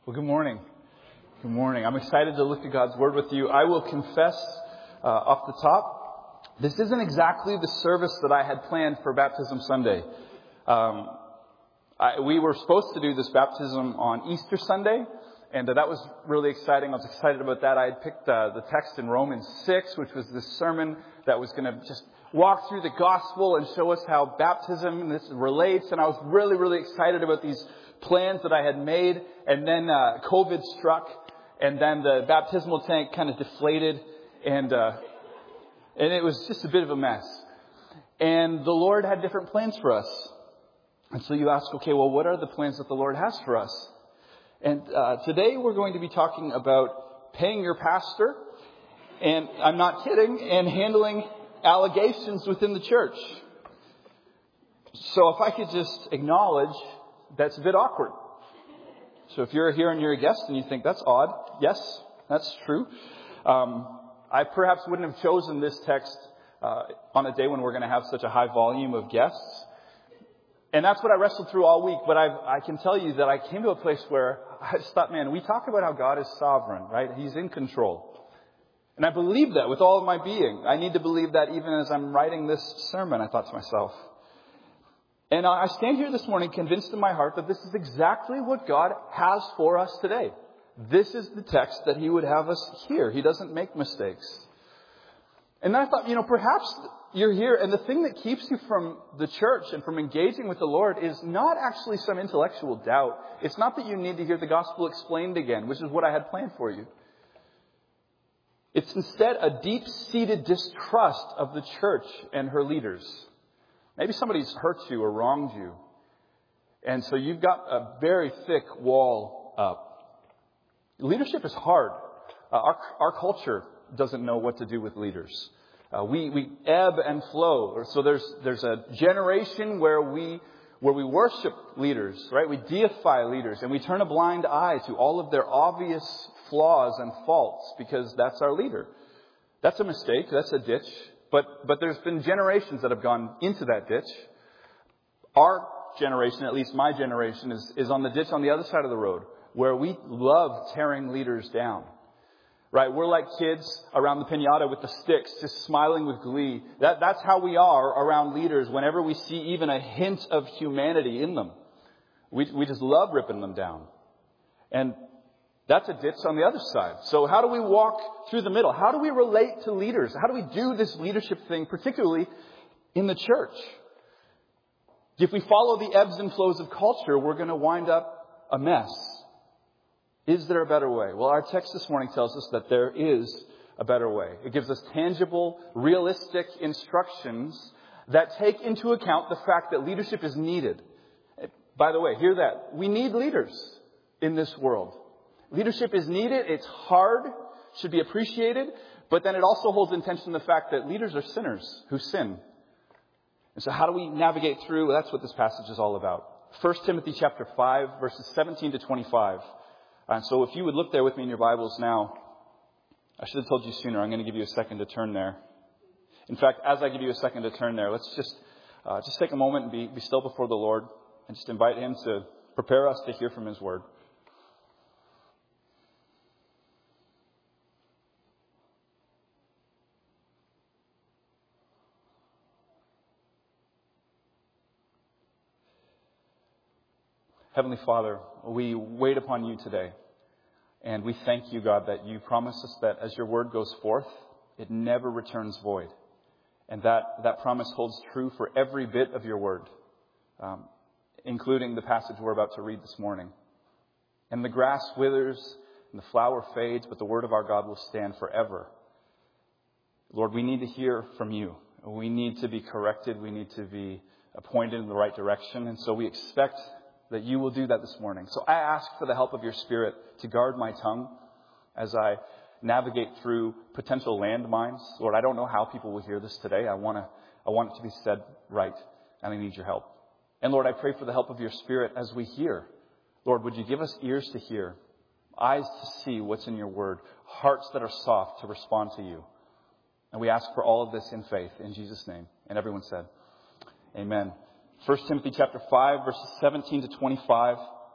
Well, good morning. Good morning. I'm excited to look at God's Word with you. I will confess off the top, this isn't exactly the service that I had planned for Baptism Sunday. We were supposed to do this baptism on Easter Sunday, and that was really exciting. I was excited about that. I had picked the text in Romans 6, which was this sermon that was going to just walk through the gospel and show us how baptism this relates. And I was really, really excited about these plans that I had made. And then COVID struck, and then the baptismal tank kind of deflated, and it was just a bit of a mess. And the Lord had different plans for us. And so you ask, okay, well, what are the plans that the Lord has for us? And today we're going to be talking about paying your pastor, and I'm not kidding, and handling allegations within the church. So if I could just acknowledge, that's a bit awkward. So if you're here and you're a guest and you think that's odd, yes, that's true. I perhaps wouldn't have chosen this text on a day when we're going to have such a high volume of guests. And that's what I wrestled through all week. But I can tell you that I came to a place where I just thought, man, we talk about how God is sovereign, right? He's in control. And I believe that with all of my being. I need to believe that even as I'm writing this sermon, I thought to myself. And I stand here this morning convinced in my heart that this is exactly what God has for us today. This is the text that He would have us hear. He doesn't make mistakes. And I thought, perhaps you're here, and the thing that keeps you from the church and from engaging with the Lord is not actually some intellectual doubt. It's not that you need to hear the gospel explained again, which is what I had planned for you. It's instead a deep-seated distrust of the church and her leaders. Maybe somebody's hurt you or wronged you, and so you've got a very thick wall up. Leadership is hard. Our culture doesn't know what to do with leaders. We ebb and flow. So there's a generation where we worship leaders, right? We deify leaders, and we turn a blind eye to all of their obvious flaws and faults because that's our leader. That's a mistake. That's a ditch. But there's been generations that have gone into that ditch. Our generation, at least my generation, is on the ditch on the other side of the road, where we love tearing leaders down. Right? We're like kids around the piñata with the sticks, just smiling with glee. That's how we are around leaders whenever we see even a hint of humanity in them. We just love ripping them down. And that's a ditch on the other side. So how do we walk through the middle? How do we relate to leaders? How do we do this leadership thing, particularly in the church? If we follow the ebbs and flows of culture, we're going to wind up a mess. Is there a better way? Well, our text this morning tells us that there is a better way. It gives us tangible, realistic instructions that take into account the fact that leadership is needed. By the way, hear that. We need leaders in this world. Leadership is needed. It's hard, should be appreciated. But then it also holds in tension the fact that leaders are sinners who sin. And so how do we navigate through? Well, that's what this passage is all about. 1 Timothy chapter 5, verses 17 to 25. And so if you would look there with me in your Bibles now, I should have told you sooner. I'm going to give you a second to turn there. In fact, as I give you a second to turn there, let's just take a moment and be still before the Lord and just invite Him to prepare us to hear from His Word. Heavenly Father, we wait upon You today. And we thank You, God, that You promise us that as Your word goes forth, it never returns void. And that promise holds true for every bit of Your word, including the passage we're about to read this morning. And the grass withers and the flower fades, but the word of our God will stand forever. Lord, we need to hear from You. We need to be corrected. We need to be pointed in the right direction. And so we expect that You will do that this morning. So I ask for the help of Your Spirit to guard my tongue as I navigate through potential landmines. Lord, I don't know how people will hear this today. I want it to be said right, and I need Your help. And Lord, I pray for the help of Your Spirit as we hear. Lord, would You give us ears to hear, eyes to see what's in Your word, hearts that are soft to respond to You. And we ask for all of this in faith, in Jesus' name. And everyone said, Amen. 1 Timothy chapter 5, verses 17 to 25.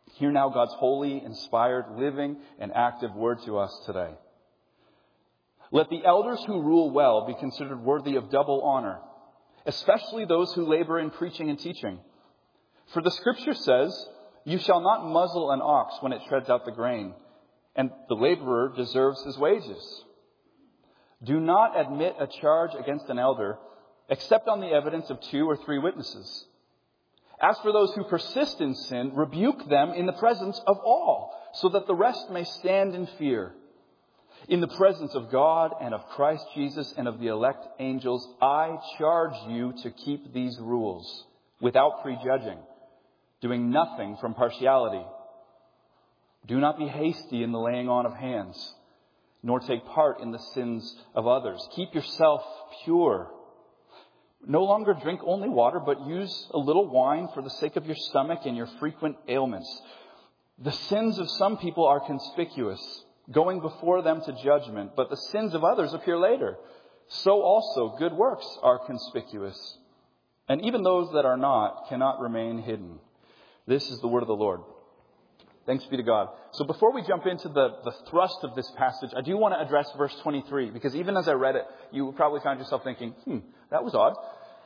Hear now God's holy, inspired, living, and active word to us today. Let the elders who rule well be considered worthy of double honor, especially those who labor in preaching and teaching. For the Scripture says, "You shall not muzzle an ox when it treads out the grain, and the laborer deserves his wages." Do not admit a charge against an elder, except on the evidence of 2 or 3 witnesses. As for those who persist in sin, rebuke them in the presence of all, so that the rest may stand in fear. In the presence of God and of Christ Jesus and of the elect angels, I charge you to keep these rules without prejudging, doing nothing from partiality. Do not be hasty in the laying on of hands, nor take part in the sins of others. Keep yourself pure. No longer drink only water, but use a little wine for the sake of your stomach and your frequent ailments. The sins of some people are conspicuous, going before them to judgment, but the sins of others appear later. So also good works are conspicuous, and even those that are not cannot remain hidden. This is the word of the Lord. Thanks be to God. So before we jump into the thrust of this passage, I do want to address verse 23, because even as I read it, you probably found yourself thinking, that was odd.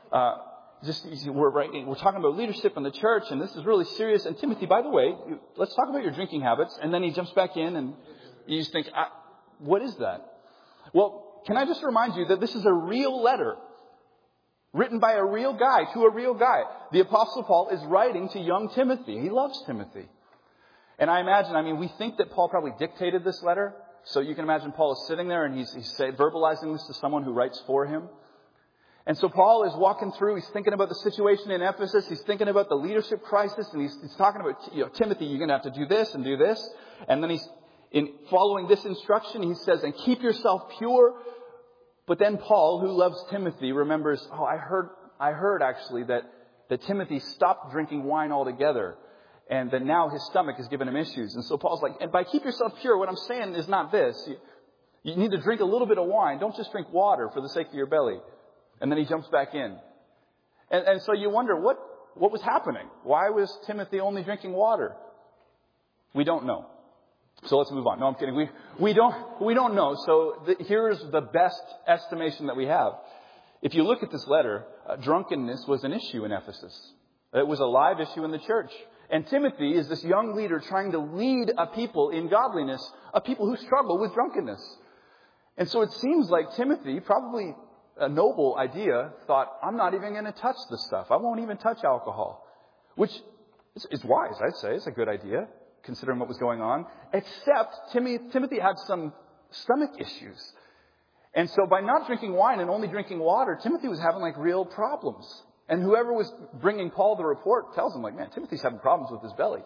We're talking about leadership in the church, and this is really serious. And Timothy, by the way, let's talk about your drinking habits. And then he jumps back in, and you just think, what is that? Well, can I just remind you that this is a real letter written by a real guy to a real guy. The Apostle Paul is writing to young Timothy. He loves Timothy. And I imagine, we think that Paul probably dictated this letter. So you can imagine Paul is sitting there and he's verbalizing this to someone who writes for him. And so Paul is walking through, he's thinking about the situation in Ephesus, he's thinking about the leadership crisis, and he's talking about, Timothy, you're going to have to do this and do this. And then in following this instruction, he says, and keep yourself pure. But then Paul, who loves Timothy, remembers, I heard actually that Timothy stopped drinking wine altogether, and that now his stomach is giving him issues. And so Paul's like, and by keep yourself pure, what I'm saying is not this. You need to drink a little bit of wine. Don't just drink water for the sake of your belly. And then he jumps back in. And so you wonder, what was happening? Why was Timothy only drinking water? We don't know. So let's move on. No, I'm kidding. We don't know. So here's the best estimation that we have. If you look at this letter, drunkenness was an issue in Ephesus. It was a live issue in the church. And Timothy is this young leader trying to lead a people in godliness, a people who struggle with drunkenness. And so it seems like Timothy, probably a noble idea, thought, I'm not even going to touch this stuff. I won't even touch alcohol. Which is wise, I'd say. It's a good idea, considering what was going on. Except Timothy had some stomach issues. And so by not drinking wine and only drinking water, Timothy was having real problems. And whoever was bringing Paul the report tells him, man, Timothy's having problems with his belly.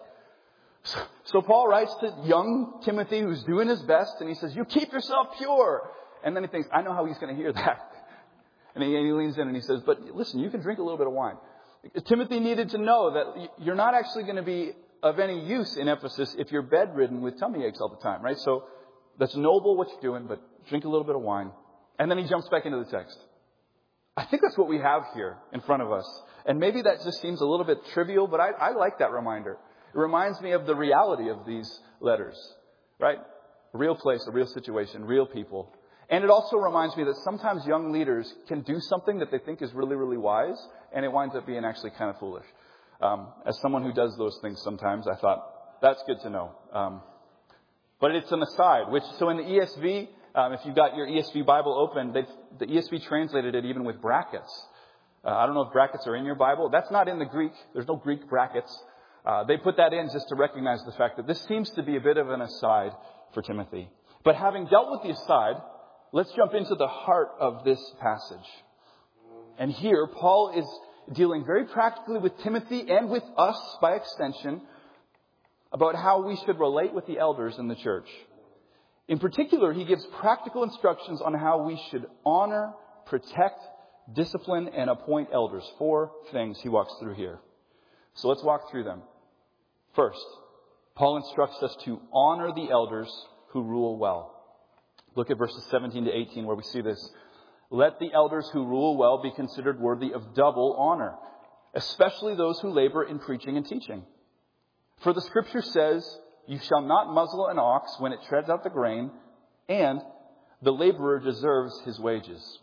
So Paul writes to young Timothy, who's doing his best, and he says, you keep yourself pure. And then he thinks, I know how he's going to hear that. And he leans in and he says, but listen, you can drink a little bit of wine. Timothy needed to know that you're not actually going to be of any use in Ephesus if you're bedridden with tummy aches all the time, right? So that's noble what you're doing, but drink a little bit of wine. And then he jumps back into the text. I think that's what we have here in front of us. And maybe that just seems a little bit trivial, but I like that reminder. It reminds me of the reality of these letters, right? A real place, a real situation, real people. And it also reminds me that sometimes young leaders can do something that they think is really, really wise, and it winds up being actually kind of foolish. As someone who does those things sometimes, I thought, that's good to know. But it's an aside, so in the ESV, if you've got your ESV Bible open, the ESV translated it even with brackets. I don't know if brackets are in your Bible. That's not in the Greek. There's no Greek brackets. They put that in just to recognize the fact that this seems to be a bit of an aside for Timothy. But having dealt with the aside, let's jump into the heart of this passage. And here, Paul is dealing very practically with Timothy and with us by extension about how we should relate with the elders in the church. In particular, he gives practical instructions on how we should honor, protect, discipline, and appoint elders. 4 things he walks through here. So let's walk through them. First, Paul instructs us to honor the elders who rule well. Look at verses 17 to 18 where we see this. Let the elders who rule well be considered worthy of double honor, especially those who labor in preaching and teaching. For the scripture says, you shall not muzzle an ox when it treads out the grain, and the laborer deserves his wages.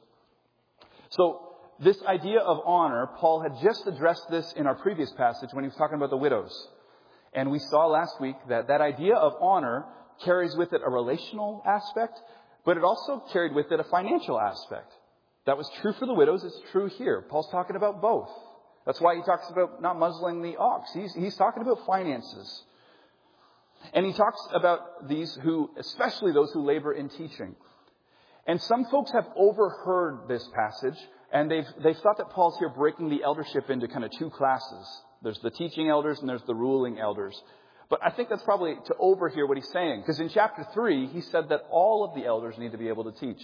So this idea of honor, Paul had just addressed this in our previous passage when he was talking about the widows. And we saw last week that that idea of honor carries with it a relational aspect, but it also carried with it a financial aspect. That was true for the widows. It's true here. Paul's talking about both. That's why he talks about not muzzling the ox. He's talking about finances. And he talks about these who, especially those who labor in teaching. And some folks have overheard this passage, and they've thought that Paul's here breaking the eldership into kind of two classes. There's the teaching elders and there's the ruling elders. But I think that's probably to overhear what he's saying. Because in chapter 3, he said that all of the elders need to be able to teach.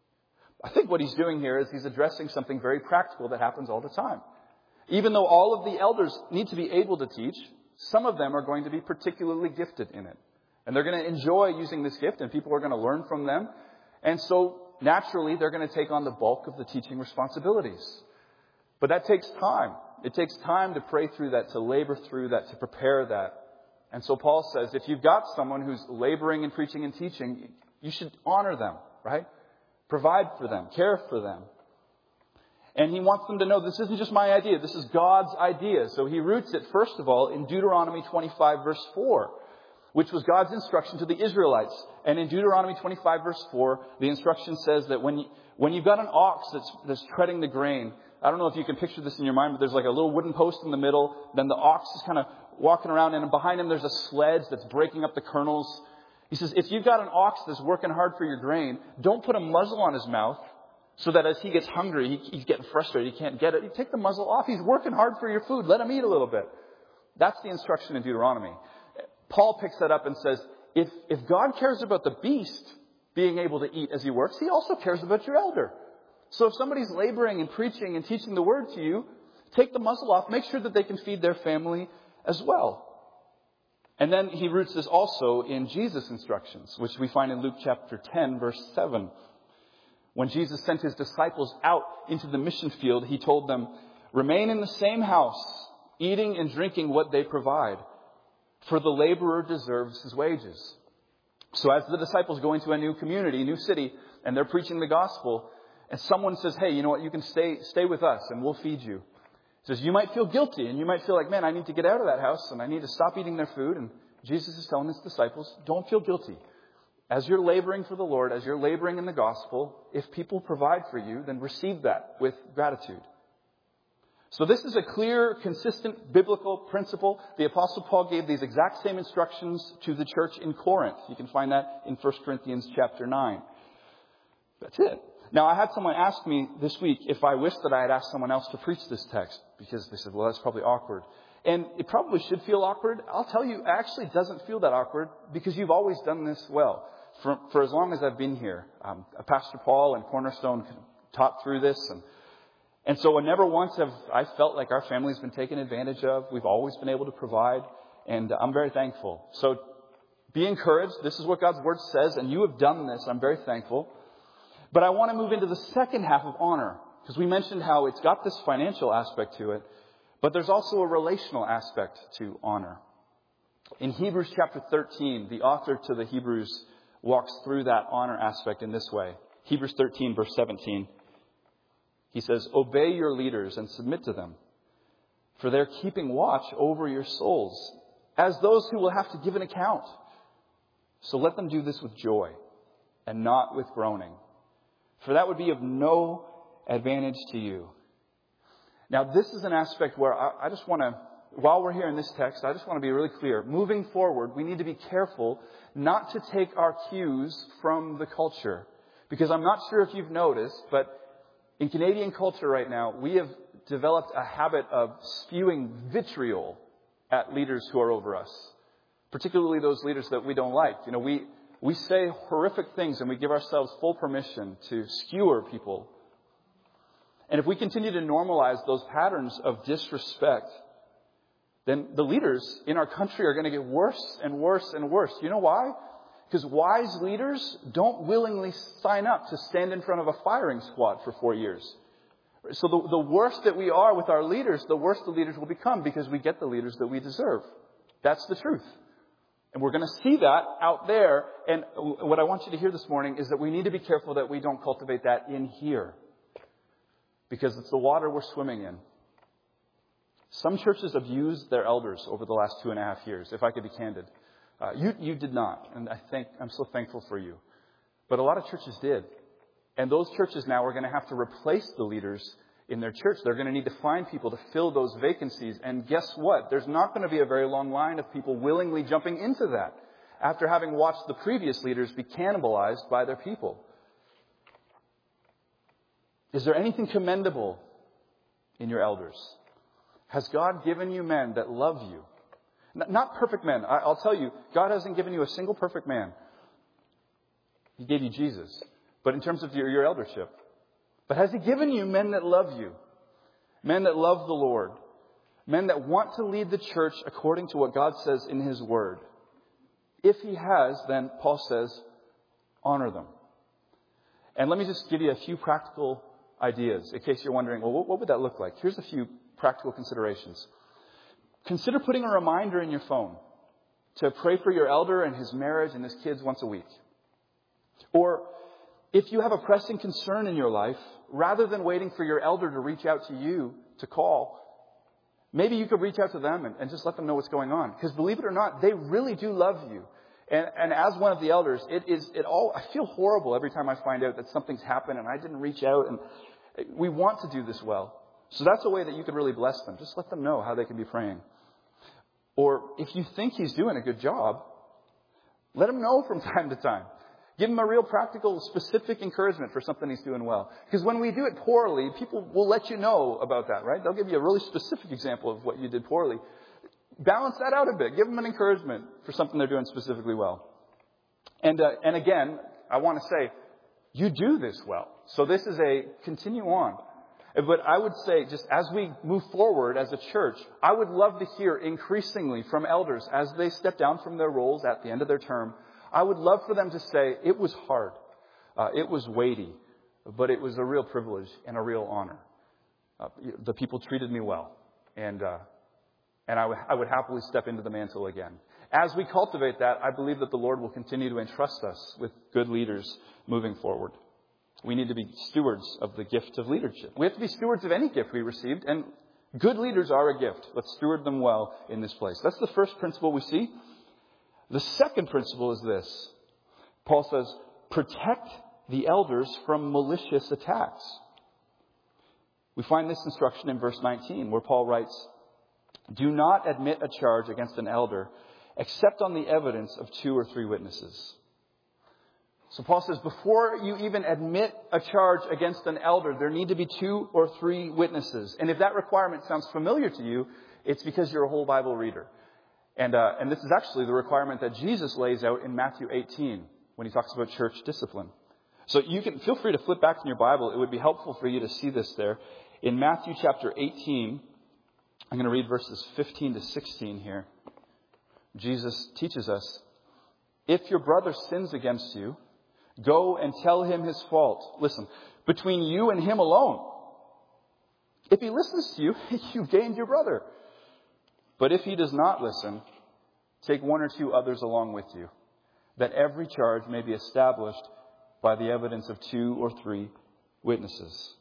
I think what he's doing here is he's addressing something very practical that happens all the time. Even though all of the elders need to be able to teach, some of them are going to be particularly gifted in it. And they're going to enjoy using this gift, and people are going to learn from them. And so, naturally, they're going to take on the bulk of the teaching responsibilities. But that takes time. It takes time to pray through that, to labor through that, to prepare that. And so Paul says, if you've got someone who's laboring and preaching and teaching, you should honor them, right? Provide for them, care for them. And he wants them to know this isn't just my idea, this is God's idea. So he roots it, first of all, in Deuteronomy 25, verse 4, which was God's instruction to the Israelites. And in Deuteronomy 25, verse 4, the instruction says that when you've got an ox that's treading the grain, I don't know if you can picture this in your mind, but there's like a little wooden post in the middle. Then the ox is kind of walking around, and behind him there's a sledge that's breaking up the kernels. He says, if you've got an ox that's working hard for your grain, don't put a muzzle on his mouth so that as he gets hungry, he's getting frustrated, he can't get it. You take the muzzle off. He's working hard for your food. Let him eat a little bit. That's the instruction in Deuteronomy. Paul picks that up and says, if God cares about the beast being able to eat as he works, he also cares about your elder. So if somebody's laboring and preaching and teaching the word to you, take the muzzle off. Make sure that they can feed their family as well. And then he roots this also in Jesus' instructions, which we find in Luke chapter 10, verse 7. When Jesus sent his disciples out into the mission field, he told them, remain in the same house, eating and drinking what they provide, for the laborer deserves his wages. So as the disciples go into a new community, a new city, and they're preaching the gospel, and someone says, hey, you know what, you can stay with us and we'll feed you. He says, you might feel guilty and you might feel like, man, I need to get out of that house and I need to stop eating their food. And Jesus is telling his disciples, don't feel guilty. As you're laboring for the Lord, as you're laboring in the gospel, if people provide for you, then receive that with gratitude. So this is a clear, consistent biblical principle. The Apostle Paul gave these exact same instructions to the church in Corinth. You can find that in 1 Corinthians chapter 9. That's it. Now, I had someone ask me this week if I wished that I had asked someone else to preach this text, because they said, well, that's probably awkward. And it probably should feel awkward. I'll tell you, it actually doesn't feel that awkward because you've always done this well. For as long as I've been here, Pastor Paul and Cornerstone taught through this. And so never once have I felt like our family's been taken advantage of. We've always been able to provide. And I'm very thankful. So be encouraged. This is what God's word says. And you have done this. I'm very thankful. But I want to move into the second half of honor, because we mentioned how it's got this financial aspect to it, but there's also a relational aspect to honor. In Hebrews chapter 13, the author to the Hebrews walks through that honor aspect in this way. Hebrews 13, verse 17. He says, obey your leaders and submit to them, for they're keeping watch over your souls, as those who will have to give an account. So let them do this with joy and not with groaning, for that would be of no advantage to you. Now, this is an aspect where I just want to, while we're here in this text, I just want to be really clear. Moving forward, we need to be careful not to take our cues from the culture. Because I'm not sure if you've noticed, but in Canadian culture right now, we have developed a habit of spewing vitriol at leaders who are over us. Particularly those leaders that we don't like. You know, we say horrific things and we give ourselves full permission to skewer people. And if we continue to normalize those patterns of disrespect, then the leaders in our country are going to get worse and worse and worse. You know why? Because wise leaders don't willingly sign up to stand in front of a firing squad for 4 years. So the worse that we are with our leaders, the worse the leaders will become because we get the leaders that we deserve. That's the truth. And we're going to see that out there. And what I want you to hear this morning is that we need to be careful that we don't cultivate that in here. Because it's the water we're swimming in. Some churches have used their elders over the last 2.5 years, if I could be candid. You did not. And I'm so thankful for you. But a lot of churches did. And those churches now are going to have to replace the leaders in their church. They're going to need to find people to fill those vacancies. And guess what? There's not going to be a very long line of people willingly jumping into that after having watched the previous leaders be cannibalized by their people. Is there anything commendable in your elders? Has God given you men that love you? Not perfect men. I'll tell you, God hasn't given you a single perfect man. He gave you Jesus. But in terms of your eldership. But has He given you men that love you? Men that love the Lord? Men that want to lead the church according to what God says in His Word? If He has, then Paul says, honor them. And let me just give you a few practical ideas in case you're wondering, well, what would that look like? Here's a few practical considerations. Consider putting a reminder in your phone to pray for your elder and his marriage and his kids once a week. Or if you have a pressing concern in your life, rather than waiting for your elder to reach out to you to call, maybe you could reach out to them and just let them know what's going on. Because believe it or not, they really do love you. And as one of the elders, I feel horrible every time I find out that something's happened and I didn't reach out. And we want to do this well. So that's a way that you could really bless them. Just let them know how they can be praying. Or if you think he's doing a good job, let him know from time to time. Give him a real practical, specific encouragement for something he's doing well. Because when we do it poorly, people will let you know about that, right? They'll give you a really specific example of what you did poorly. Balance that out a bit. Give them an encouragement for something they're doing specifically well. And again, I want to say, you do this well. So this is continue on. But I would say, just as we move forward as a church, I would love to hear increasingly from elders as they step down from their roles at the end of their term. I would love for them to say, it was hard, it was weighty, but it was a real privilege and a real honor. The people treated me well, and I would happily step into the mantle again. As we cultivate that, I believe that the Lord will continue to entrust us with good leaders moving forward. We need to be stewards of the gift of leadership. We have to be stewards of any gift we received, and good leaders are a gift. Let's steward them well in this place. That's the first principle we see. The second principle is this. Paul says, protect the elders from malicious attacks. We find this instruction in verse 19, where Paul writes, do not admit a charge against an elder except on the evidence of 2 or 3 witnesses. So Paul says, before you even admit a charge against an elder, there need to be 2 or 3 witnesses. And if that requirement sounds familiar to you, it's because you're a whole Bible reader. And this is actually the requirement that Jesus lays out in Matthew 18 when he talks about church discipline. So you can feel free to flip back in your Bible. It would be helpful for you to see this there. In Matthew chapter 18, I'm going to read verses 15 to 16 here. Jesus teaches us, if your brother sins against you, go and tell him his fault. Listen, between you and him alone. If he listens to you, you've gained your brother. But if he does not listen, take 1 or 2 others along with you, that every charge may be established by the evidence of 2 or 3 witnesses.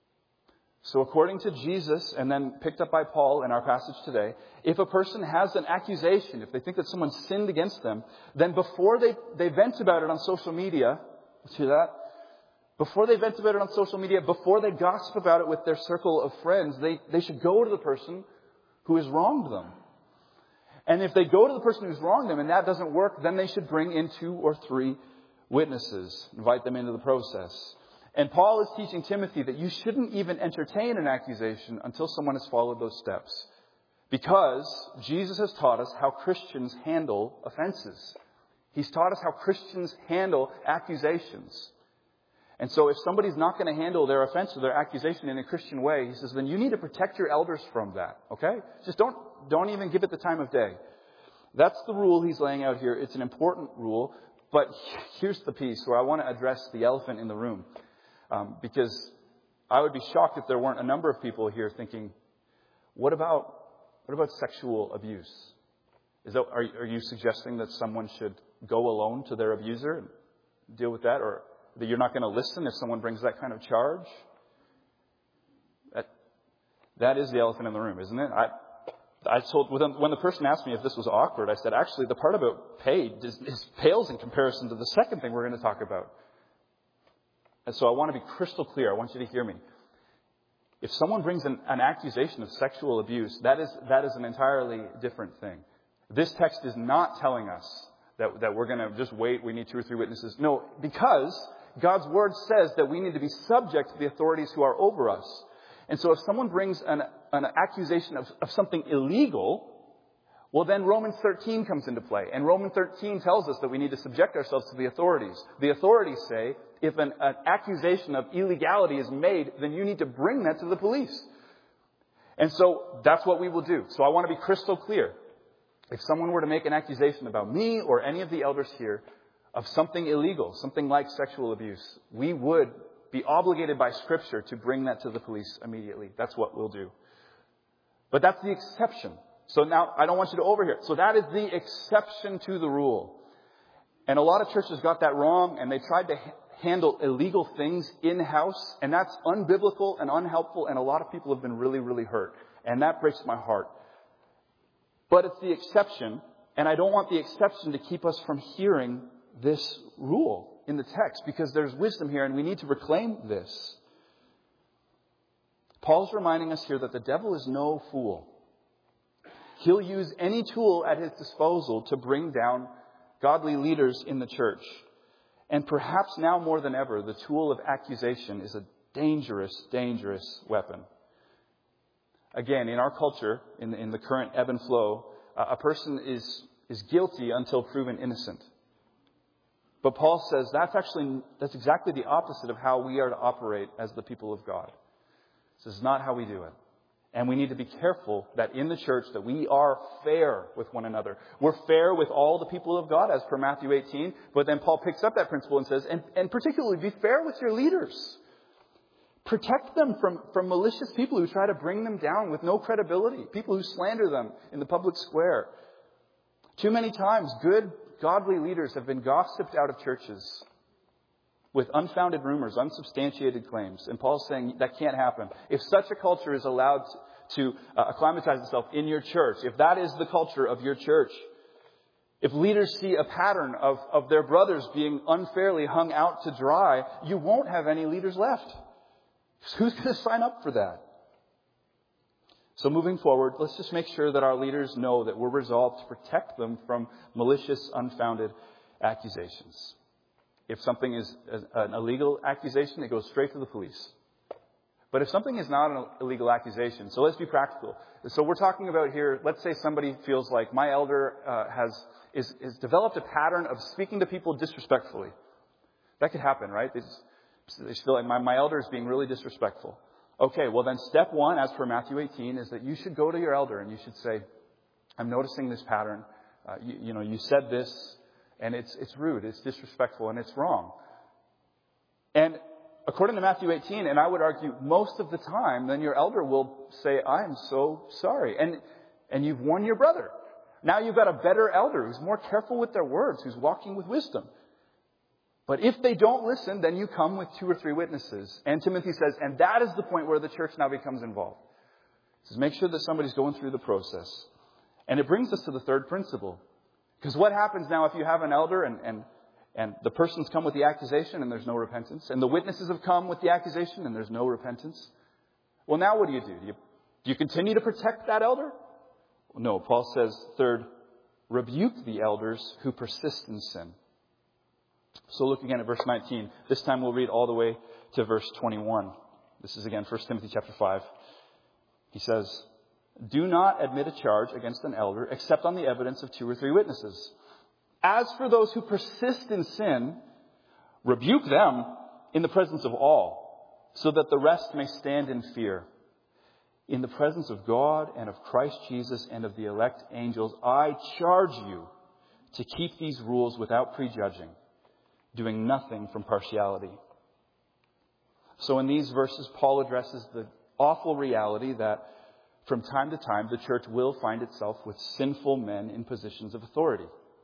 So according to Jesus, and then picked up by Paul in our passage today, if a person has an accusation, if they think that someone sinned against them, then before they vent about it on social media, let's hear that, before they vent about it on social media, before they gossip about it with their circle of friends, they should go to the person who has wronged them. And if they go to the person who's wronged them and that doesn't work, then they should bring in 2 or 3 witnesses, invite them into the process. And Paul is teaching Timothy that you shouldn't even entertain an accusation until someone has followed those steps. Because Jesus has taught us how Christians handle offenses. He's taught us how Christians handle accusations. And so if somebody's not going to handle their offense or their accusation in a Christian way, he says, then you need to protect your elders from that. Okay? Just don't even give it the time of day. That's the rule he's laying out here. It's an important rule. But here's the piece where I want to address the elephant in the room. Because I would be shocked if there weren't a number of people here thinking, what about sexual abuse? Are you suggesting that someone should go alone to their abuser and deal with that? Or that you're not going to listen if someone brings that kind of charge? That is the elephant in the room, isn't it? I told, when the person asked me if this was awkward, I said, actually, the part about pay pales in comparison to the second thing we're going to talk about. And so I want to be crystal clear. I want you to hear me. If someone brings an accusation of sexual abuse, that is an entirely different thing. This text is not telling us that we're going to just wait, we need 2 or 3 witnesses. No, because God's Word says that we need to be subject to the authorities who are over us. And so if someone brings an accusation of something illegal, well, then Romans 13 comes into play. And Romans 13 tells us that we need to subject ourselves to the authorities. The authorities say if an accusation of illegality is made, then you need to bring that to the police. And so that's what we will do. So I want to be crystal clear. If someone were to make an accusation about me or any of the elders here of something illegal, something like sexual abuse, we would be obligated by Scripture to bring that to the police immediately. That's what we'll do. But that's the exception. So now, I don't want you to overhear it. So that is the exception to the rule. And a lot of churches got that wrong, and they tried to handle illegal things in-house, and that's unbiblical and unhelpful, and a lot of people have been really, really hurt. And that breaks my heart. But it's the exception, and I don't want the exception to keep us from hearing this rule in the text, because there's wisdom here, and we need to reclaim this. Paul's reminding us here that the devil is no fool. He'll use any tool at his disposal to bring down godly leaders in the church. And perhaps now more than ever, the tool of accusation is a dangerous, dangerous weapon. Again, in our culture, in the current ebb and flow, a person is guilty until proven innocent. But Paul says that's exactly the opposite of how we are to operate as the people of God. This is not how we do it. And we need to be careful that in the church that we are fair with one another. We're fair with all the people of God, as per Matthew 18. But then Paul picks up that principle and says, and particularly be fair with your leaders. Protect them from malicious people who try to bring them down with no credibility. People who slander them in the public square. Too many times, good, godly leaders have been gossiped out of churches with unfounded rumors, unsubstantiated claims. And Paul's saying that can't happen. If such a culture is allowed to acclimatize itself in your church, if that is the culture of your church, if leaders see a pattern of their brothers being unfairly hung out to dry, you won't have any leaders left. Who's going to sign up for that? So moving forward, let's just make sure that our leaders know that we're resolved to protect them from malicious, unfounded accusations. If something is an illegal accusation, it goes straight to the police. But if something is not an illegal accusation, so let's be practical. So we're talking about here, let's say somebody feels like my elder has developed a pattern of speaking to people disrespectfully. That could happen, right? They feel like my elder is being really disrespectful. Okay, well then step 1, as per Matthew 18, is that you should go to your elder and you should say, I'm noticing this pattern. You said this. And it's rude, it's disrespectful, and it's wrong. And according to Matthew 18, and I would argue most of the time, then your elder will say, I'm so sorry. And you've won your brother. Now you've got a better elder who's more careful with their words, who's walking with wisdom. But if they don't listen, then you come with 2 or 3 witnesses. And Timothy says, and that is the point where the church now becomes involved. He says, make sure that somebody's going through the process. And it brings us to the third principle. Because what happens now if you have an elder and the person's come with the accusation and there's no repentance, and the witnesses have come with the accusation and there's no repentance? Well, now what do? Do you continue to protect that elder? No, Paul says, third, rebuke the elders who persist in sin. So look again at verse 19. This time we'll read all the way to verse 21. This is again 1 Timothy chapter 5. He says, do not admit a charge against an elder except on the evidence of 2 or 3 witnesses. As for those who persist in sin, rebuke them in the presence of all, so that the rest may stand in fear. In the presence of God and of Christ Jesus and of the elect angels, I charge you to keep these rules without prejudging, doing nothing from partiality. So in these verses, Paul addresses the awful reality that from time to time, the church will find itself with sinful men in positions of authority.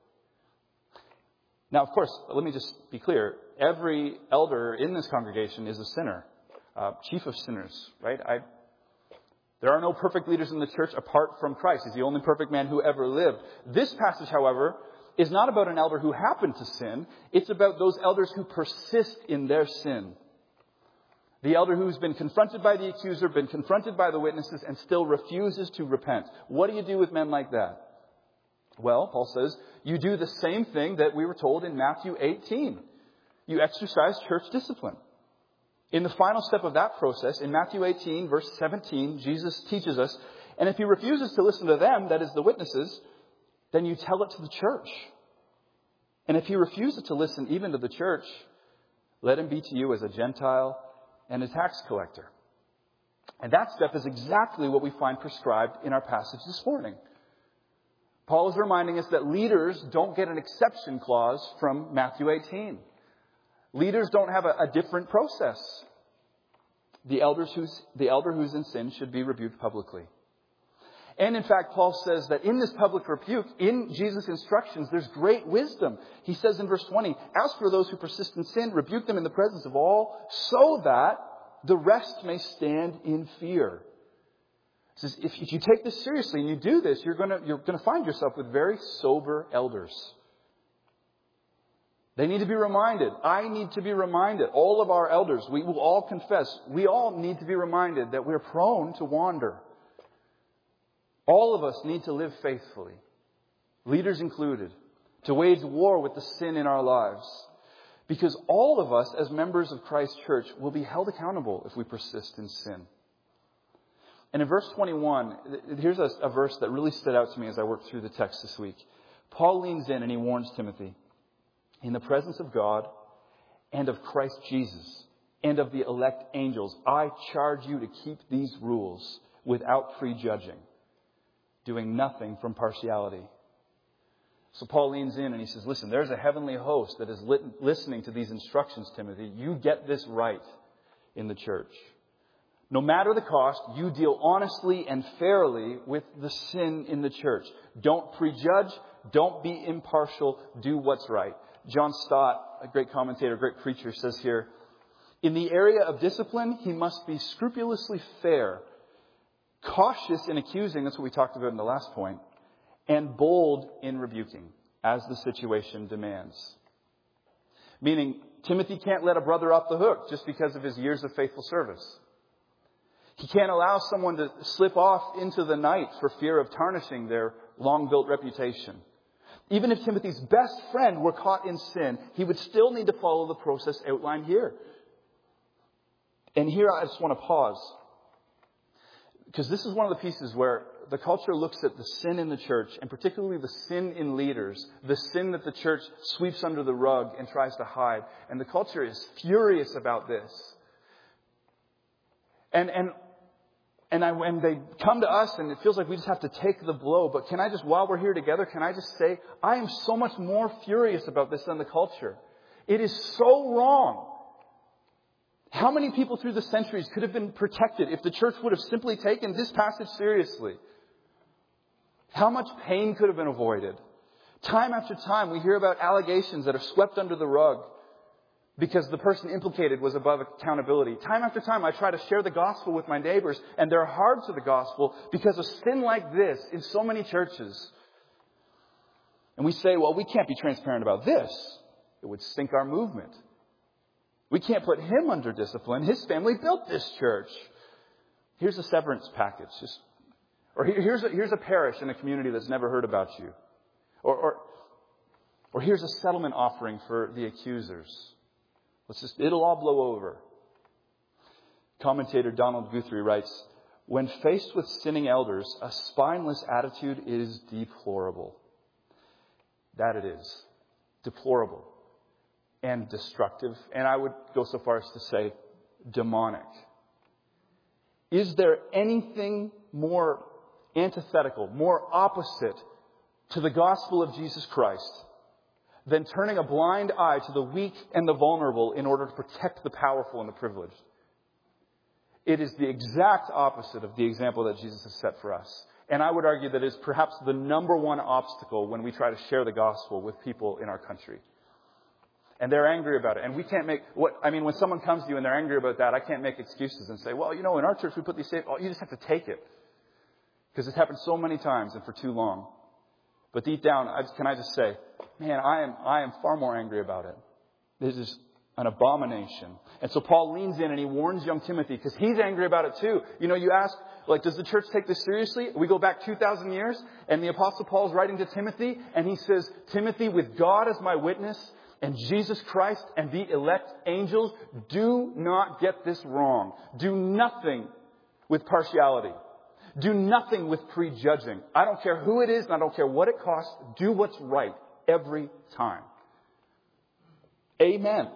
Now, of course, let me just be clear. Every elder in this congregation is a sinner, chief of sinners, right? There are no perfect leaders in the church apart from Christ. He's the only perfect man who ever lived. This passage, however, is not about an elder who happened to sin. It's about those elders who persist in their sin. The elder who's been confronted by the accuser, been confronted by the witnesses, and still refuses to repent. What do you do with men like that? Well, Paul says, you do the same thing that we were told in Matthew 18. You exercise church discipline. In the final step of that process, in Matthew 18, verse 17, Jesus teaches us, and if he refuses to listen to them, that is the witnesses, then you tell it to the church. And if he refuses to listen even to the church, let him be to you as a Gentile and a tax collector. And that step is exactly what we find prescribed in our passage this morning. Paul is reminding us that leaders don't get an exception clause from Matthew 18. Leaders don't have a different process. The elder who's in sin should be rebuked publicly. And in fact, Paul says that in this public rebuke, in Jesus' instructions, there's great wisdom. He says in verse 20, as for those who persist in sin, rebuke them in the presence of all, so that the rest may stand in fear. He says, if you take this seriously and you do this, you're going to find yourself with very sober elders. They need to be reminded. I need to be reminded. All of our elders, we will all confess, we all need to be reminded that we're prone to wander. All of us need to live faithfully, leaders included, to wage war with the sin in our lives. Because all of us, as members of Christ's church, will be held accountable if we persist in sin. And in verse 21, here's a verse that really stood out to me as I worked through the text this week. Paul leans in and he warns Timothy, in the presence of God and of Christ Jesus and of the elect angels, I charge you to keep these rules without prejudging, doing nothing from partiality. So Paul leans in and he says, listen, there's a heavenly host that is listening to these instructions, Timothy. You get this right in the church. No matter the cost, you deal honestly and fairly with the sin in the church. Don't prejudge. Don't be impartial. Do what's right. John Stott, a great commentator, great preacher, says here, in the area of discipline, he must be scrupulously fair, cautious in accusing, that's what we talked about in the last point, and bold in rebuking, as the situation demands. Meaning, Timothy can't let a brother off the hook just because of his years of faithful service. He can't allow someone to slip off into the night for fear of tarnishing their long-built reputation. Even if Timothy's best friend were caught in sin, he would still need to follow the process outlined here. And here I just want to pause, because this is one of the pieces where the culture looks at the sin in the church, and particularly the sin in leaders, the sin that the church sweeps under the rug and tries to hide. And the culture is furious about this. And they come to us and it feels like we just have to take the blow. But can I just, while we're here together, can I just say, I am so much more furious about this than the culture. It is so wrong. How many people through the centuries could have been protected if the church would have simply taken this passage seriously? How much pain could have been avoided? Time after time, we hear about allegations that are swept under the rug because the person implicated was above accountability. Time after time, I try to share the gospel with my neighbors, and they're hard to the gospel because of sin like this in so many churches. And we say, well, we can't be transparent about this. It would sink our movement. We can't put him under discipline. His family built this church. Here's a severance package. Or here's a parish in a community that's never heard about you. Or here's a settlement offering for the accusers. It'll all blow over. Commentator Donald Guthrie writes, when faced with sinning elders, a spineless attitude is deplorable. That it is. Deplorable. And destructive. And I would go so far as to say demonic. Is there anything more antithetical, more opposite to the gospel of Jesus Christ than turning a blind eye to the weak and the vulnerable in order to protect the powerful and the privileged? It is the exact opposite of the example that Jesus has set for us. And I would argue that it is perhaps the number one obstacle when we try to share the gospel with people in our country. And they're angry about it. And we can't when someone comes to you and they're angry about that, I can't make excuses and say, well, in our church we put these you just have to take it. Because it's happened so many times and for too long. But deep down, can I just say, man, I am far more angry about it. This is an abomination. And so Paul leans in and he warns young Timothy because he's angry about it too. You ask, does the church take this seriously? We go back 2,000 years and the Apostle Paul is writing to Timothy and he says, Timothy, with God as my witness and Jesus Christ and the elect angels, do not get this wrong. Do nothing with partiality. Do nothing with prejudging. I don't care who it is and I don't care what it costs. Do what's right every time. Amen.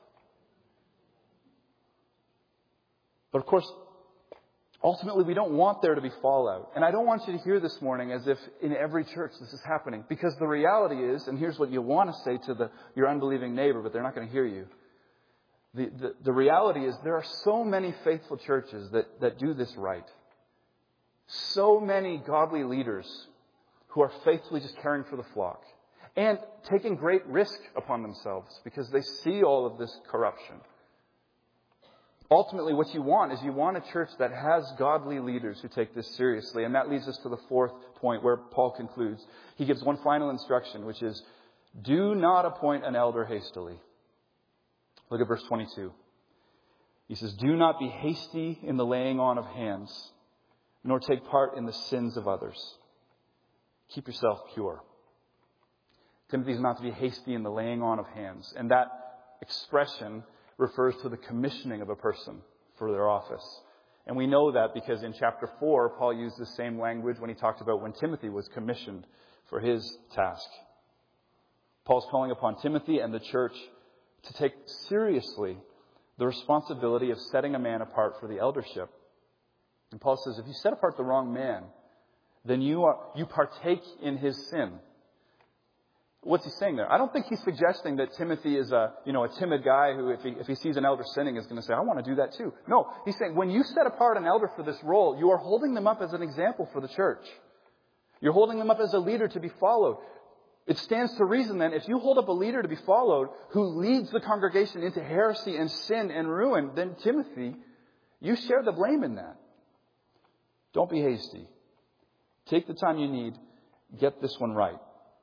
But of course, ultimately we don't want there to be fallout. And I don't want you to hear this morning as if in every church this is happening. Because the reality is, and here's what you want to say to your unbelieving neighbor, but they're not going to hear you. The reality is there are so many faithful churches that do this right. So many godly leaders who are faithfully just caring for the flock. And taking great risk upon themselves because they see all of this corruption. Ultimately, what you want is a church that has godly leaders who take this seriously. And that leads us to the fourth point where Paul concludes. He gives one final instruction, which is, do not appoint an elder hastily. Look at verse 22. He says, do not be hasty in the laying on of hands, nor take part in the sins of others. Keep yourself pure. Timothy's not to be hasty in the laying on of hands. And that expression refers to the commissioning of a person for their office. And we know that because in chapter 4, Paul used the same language when he talked about when Timothy was commissioned for his task. Paul's calling upon Timothy and the church to take seriously the responsibility of setting a man apart for the eldership. And Paul says, if you set apart the wrong man, then you partake in his sin. What's he saying there? I don't think he's suggesting that Timothy is a timid guy who, if he sees an elder sinning, is going to say, I want to do that too. No, he's saying when you set apart an elder for this role, you are holding them up as an example for the church. You're holding them up as a leader to be followed. It stands to reason then, if you hold up a leader to be followed who leads the congregation into heresy and sin and ruin, then Timothy, you share the blame in that. Don't be hasty. Take the time you need. Get this one right.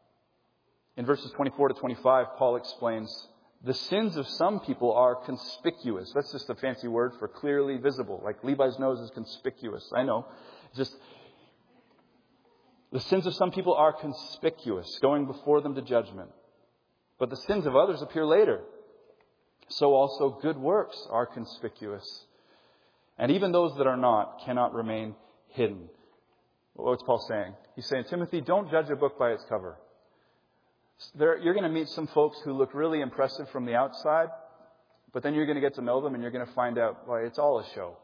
In verses 24 to 25, Paul explains, the sins of some people are conspicuous. That's just a fancy word for clearly visible. Like Levi's nose is conspicuous. I know. The sins of some people are conspicuous, going before them to judgment. But the sins of others appear later. So also good works are conspicuous. And even those that are not cannot remain hidden. What's Paul saying? He's saying, Timothy, don't judge a book by its cover. You're going to meet some folks who look really impressive from the outside, but then you're going to get to know them and you're going to find out, well, it's all a show.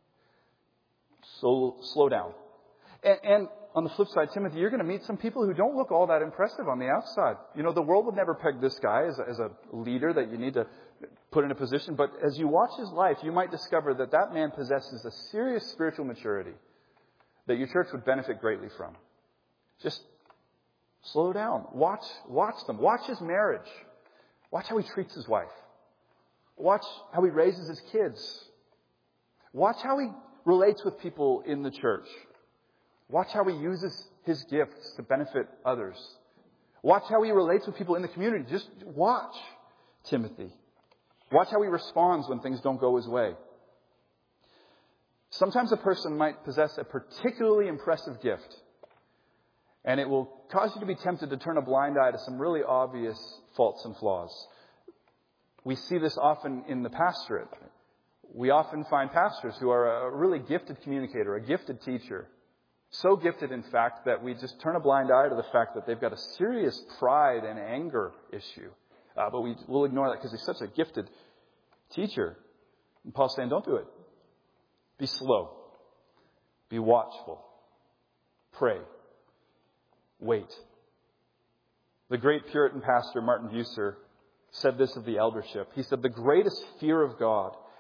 So slow down. And on the flip side, Timothy, you're going to meet some people who don't look all that impressive on the outside. The world would never peg this guy as a leader that you need to put in a position. But as you watch his life, you might discover that man possesses a serious spiritual maturity that your church would benefit greatly from. Just slow down. Watch them. Watch his marriage. Watch how he treats his wife. Watch how he raises his kids. Watch how he relates with people in the church. Watch how he uses his gifts to benefit others. Watch how he relates with people in the community. Just watch Timothy. Watch how he responds when things don't go his way. Sometimes a person might possess a particularly impressive gift, and it will cause you to be tempted to turn a blind eye to some really obvious faults and flaws. We see this often in the pastorate. We often find pastors who are a really gifted communicator, a gifted teacher. So gifted, in fact, that we just turn a blind eye to the fact that they've got a serious pride and anger issue. But we'll ignore that because he's such a gifted teacher. And Paul's saying, don't do it. Be slow. Be watchful. Pray. Wait. The great Puritan pastor Martin Bucer said this of the eldership. He said, the greatest fear of God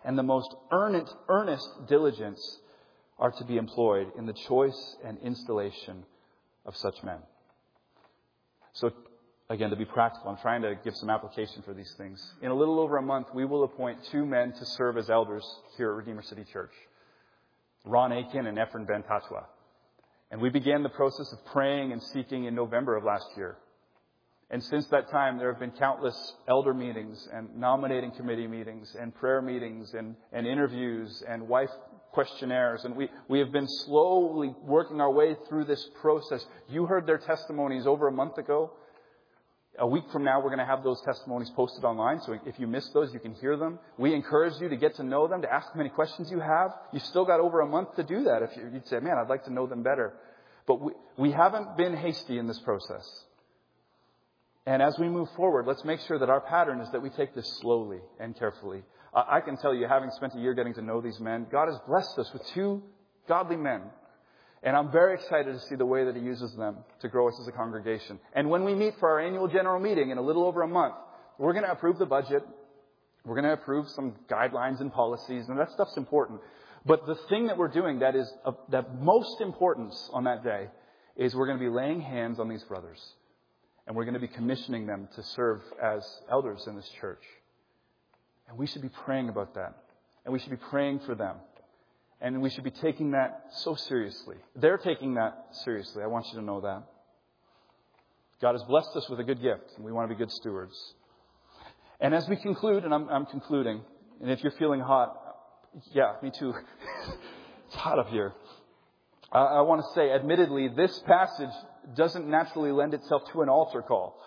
and the most earnest diligence are to be employed in the choice and installation of such men. So, again, to be practical, I'm trying to give some application for these things. In a little over a month, we will appoint 2 men to serve as elders here at Redeemer City Church. Ron Aiken and Efren Ben Tatwa. And we began the process of praying and seeking in November of last year. And since that time, there have been countless elder meetings and nominating committee meetings and prayer meetings and interviews and wife questionnaires. And we have been slowly working our way through this process. You heard their testimonies over a month ago. A week from now, we're going to have those testimonies posted online. So if you missed those, you can hear them. We encourage you to get to know them, to ask them any questions you have. You've still got over a month to do that. If you'd say, man, I'd like to know them better. But we haven't been hasty in this process. And as we move forward, let's make sure that our pattern is that we take this slowly and carefully. I can tell you, having spent a year getting to know these men, God has blessed us with 2 godly men. And I'm very excited to see the way that He uses them to grow us as a congregation. And when we meet for our annual general meeting in a little over a month, we're going to approve the budget. We're going to approve some guidelines and policies, and that stuff's important. But the thing that we're doing that is of that most importance on that day is we're going to be laying hands on these brothers. And we're going to be commissioning them to serve as elders in this church. And we should be praying about that. And we should be praying for them. And we should be taking that so seriously. They're taking that seriously. I want you to know that. God has blessed us with a good gift, and we want to be good stewards. And as we conclude, and I'm concluding, and if you're feeling hot, yeah, me too. It's hot up here. I want to say, admittedly, this passage doesn't naturally lend itself to an altar call.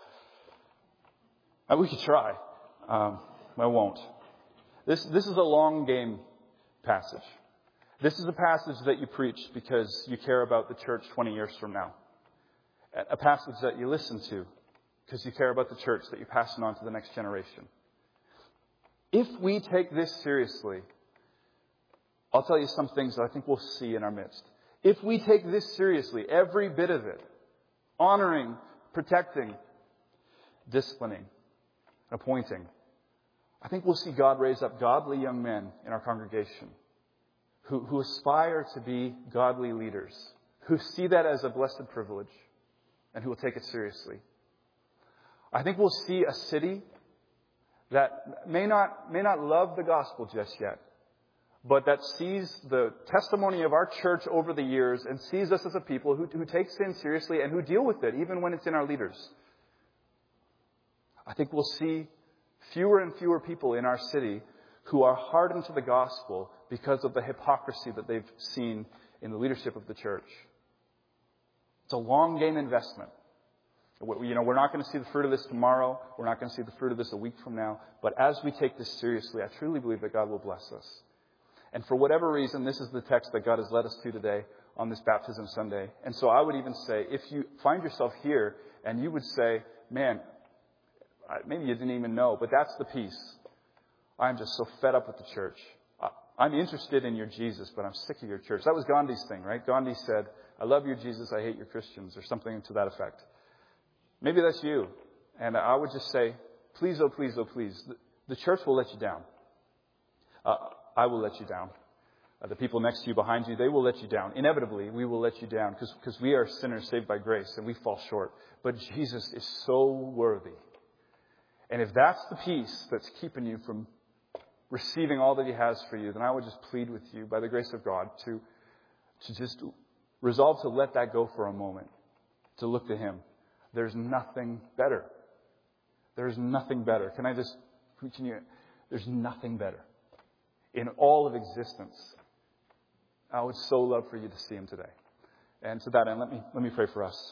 We could try. I won't. This is a long game passage. This is a passage that you preach because you care about the church 20 years from now. A passage that you listen to because you care about the church that you're passing on to the next generation. If we take this seriously, I'll tell you some things that I think we'll see in our midst. If we take this seriously, every bit of it, honoring, protecting, disciplining, appointing, I think we'll see God raise up godly young men in our congregation who aspire to be godly leaders, who see that as a blessed privilege, and who will take it seriously. I think we'll see a city that may not love the gospel just yet, but that sees the testimony of our church over the years and sees us as a people who take sin seriously and who deal with it, even when it's in our leaders. I think we'll see fewer and fewer people in our city who are hardened to the gospel because of the hypocrisy that they've seen in the leadership of the church. It's a long game investment. We're not going to see the fruit of this tomorrow. We're not going to see the fruit of this a week from now. But as we take this seriously, I truly believe that God will bless us. And for whatever reason, this is the text that God has led us to today on this Baptism Sunday. And so I would even say, if you find yourself here and you would say, man, maybe you didn't even know, but that's the piece. I'm just so fed up with the church. I'm interested in your Jesus, but I'm sick of your church. That was Gandhi's thing, right? Gandhi said, I love your Jesus, I hate your Christians, or something to that effect. Maybe that's you. And I would just say, please, oh, please, oh, please. The church will let you down. I will let you down. The people next to you, behind you, they will let you down. Inevitably, we will let you down because we are sinners saved by grace and we fall short. But Jesus is so worthy. And if that's the piece that's keeping you from receiving all that He has for you, then I would just plead with you, by the grace of God, to just resolve to let that go for a moment, to look to Him. There's nothing better. There's nothing better. There's nothing better in all of existence. I would so love for you to see Him today. And to that end, let me pray for us.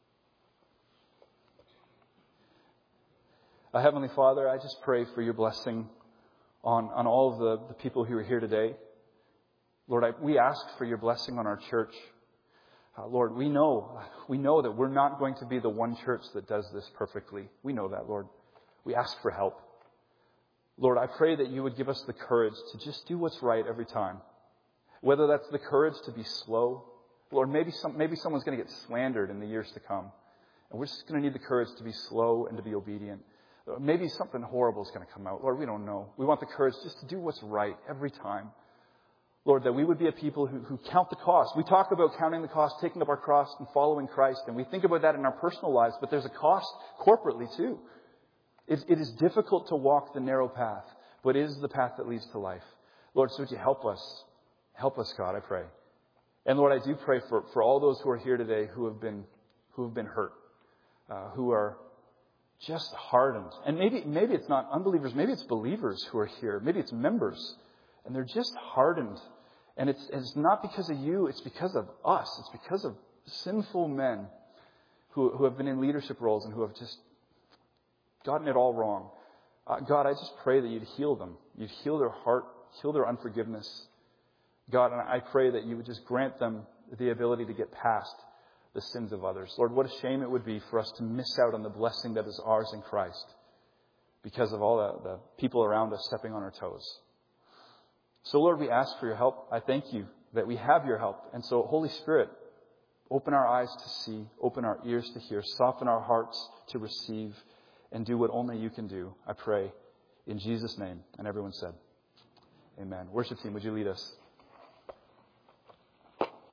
Heavenly Father, I just pray for your blessing on all of the people who are here today. Lord, we ask for your blessing on our church. Lord, we know that we're not going to be the one church that does this perfectly. We know that, Lord. We ask for help. Lord, I pray that you would give us the courage to just do what's right every time. Whether that's the courage to be slow. Lord, maybe someone's going to get slandered in the years to come. And we're just going to need the courage to be slow and to be obedient. Maybe something horrible is going to come out. Lord, we don't know. We want the courage just to do what's right every time. Lord, that we would be a people who count the cost. We talk about counting the cost, taking up our cross and following Christ, and we think about that in our personal lives, but there's a cost corporately too. It is difficult to walk the narrow path, but it is the path that leads to life. Lord, so would you help us? Help us, God, I pray. And Lord, I do pray for all those who are here today who have been hurt, who are just hardened. And maybe it's not unbelievers, maybe it's believers who are here. Maybe it's members. And they're just hardened. And it's not because of you, it's because of us. It's because of sinful men who have been in leadership roles and who have just gotten it all wrong. God, I just pray that you'd heal them. You'd heal their heart, heal their unforgiveness. God, and I pray that you would just grant them the ability to get past the sins of others. Lord, what a shame it would be for us to miss out on the blessing that is ours in Christ because of all the people around us stepping on our toes. So, Lord, we ask for your help. I thank you that we have your help. And so, Holy Spirit, open our eyes to see, open our ears to hear, soften our hearts to receive, and do what only you can do. I pray in Jesus' name. And everyone said, amen. Worship team, would you lead us?